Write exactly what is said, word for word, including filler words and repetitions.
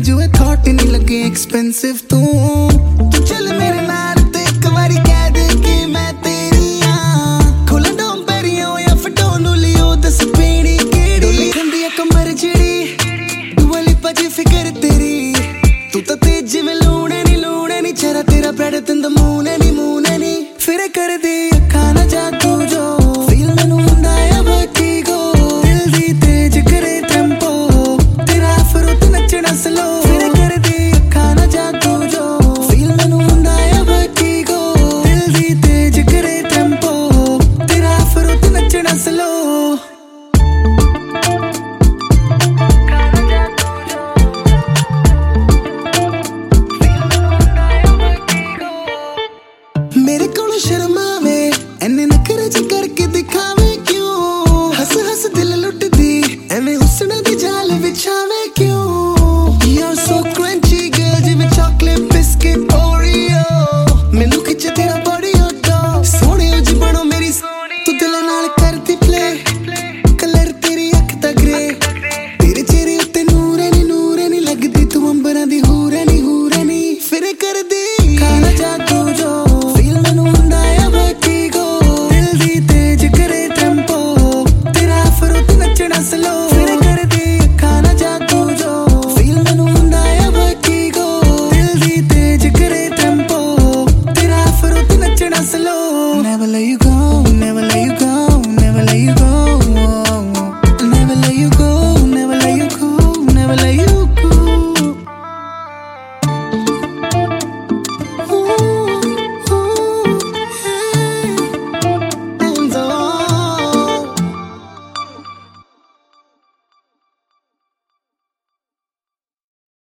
ਮੈਨੂੰ ਇਹ ਥਾਟ ਨਹੀਂ ਲੱਗੇ ਐਕਸਪੈਂਸਿਵ ਤੂੰ ਤੂੰ ਚੱਲ ਮੇਰੇ ਨਾਲ ਤੇ ਇੱਕ ਵਾਰੀ ਕਹਿ ਦੇ ਕਿ ਮੈਂ ਤੇਰੀ ਆ ਖੋਲਾਂ ਡੋਮ ਪੈਰੀਓ ਜਾਂ ਫਟੋ ਨੂੰ ਲਿਓ ਦੱਸ ਪੀਣੀ ਕਿਹੜੀ ਲਿਖੰਦੀ ਆ ਕਮਰ ਜਿਹੜੀ ਤੂੰ ਵਾਲੀ ਪਜੀ ਫਿਕਰ ਤੇਰੀ ਤੂੰ ਤਾਂ ਤੇਜ ਜਿਵੇਂ ਲੂਣੇ ਨੀ ਲੂਣੇ ਨੀ ਚਿਹਰਾ ਤੇਰਾ ਬ੍ਰੈਡ ਤਿੰਨ ਦਾ ਮੂੰਹ ਨੀ ਮੂੰਹ ਨੀ ਫਿਰ ਕਰਦੀ ਅੱਖਾਂ ਨਾ ਜਾਦੂ ਜੋ ਫੀਲ ਮੈਨੂੰ ਹੁੰਦਾ ਆ ਵਰਟੀਗੋ ਦਿਲ ਦੀ ਤੇਜ ਕਰੇ ਟੈਂਪੋ ਤੇਰਾ ਫਰੂਟ ਨੱਚਣਾ ਸਲੋ ਫਿਰ ਕਰਦੀ ਅੱਖਾਂ ਨਾ ਜਾਦੂ ਜੋ ਫੀਲ ਮੈਨੂੰ ਹੁੰਦਾ ਆ ਵਰਟੀਗੋ ਦਿਲ ਦੀ ਤੇਜ ਕਰੇ ਟੈਂਪੋ ਤੇਰਾ ਫਰੂਟ ਨੱਚਣਾ ਸਲੋ मेरे को शर्मावे एने नखरे च करके दिखावे